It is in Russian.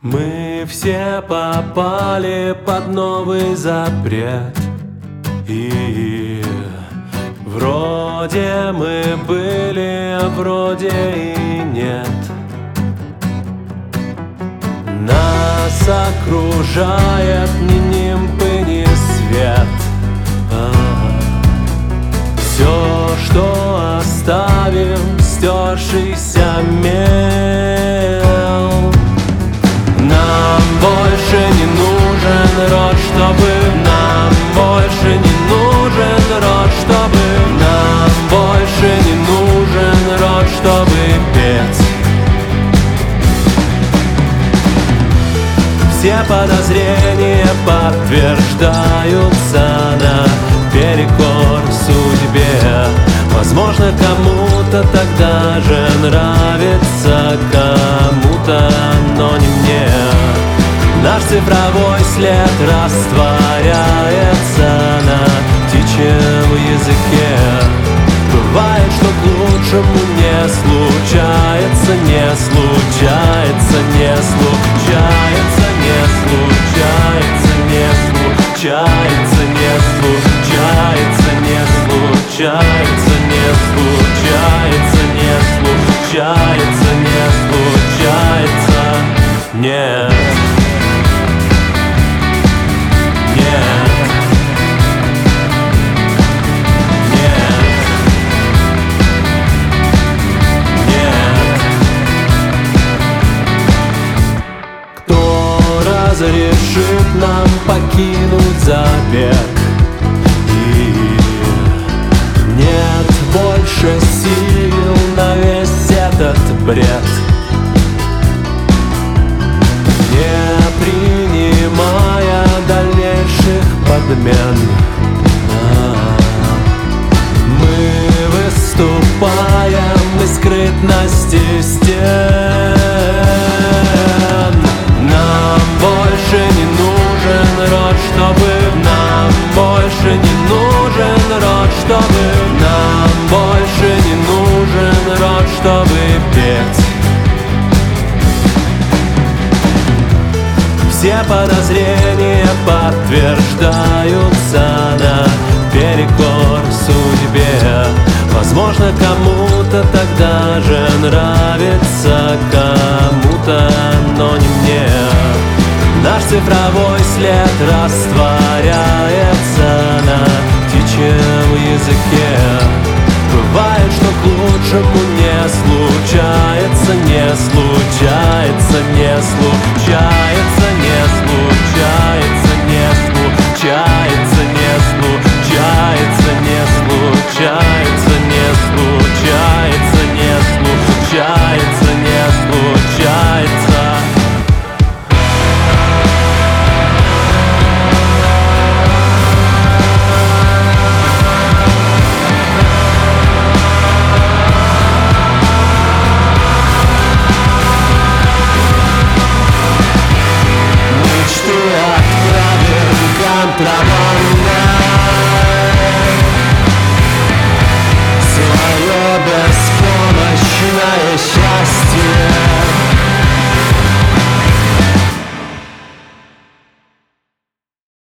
Мы все попали под новый запрет, и вроде мы были, а вроде и нет. Нас окружает ни нимб и ни свет. Все, что оставим, стершийся мел. Нам больше не нужен род, чтобы нам больше не нужен род, чтобы нам больше не нужен род, чтобы петь. Все подозрения подтверждаются наперекор судьбе. Возможно, кому-то тогда же нравится, кому-то, но не мне. Наш цифровой след растворяется на птичьем языке. Бывает, что к лучшему не случается, не случается, не случается, не случается, не случается, не случается, не случается, не случается, не случается, не случается, нет. Разрешит нам покинуть забег, и нет больше сил на весь этот бред. Не принимая дальнейших подмен, мы выступаем из скрытности стен. Чтобы нам больше не нужен род, чтобы нам больше не нужен род, чтобы петь. Все подозрения подтверждаются наперекор судьбе. Возможно, кому-то тогда же нравится, кому-то, но не мне. Наш цифровой след растворяется на птичьем языке. Бывает, что к лучшему не случается, не случается, не случается.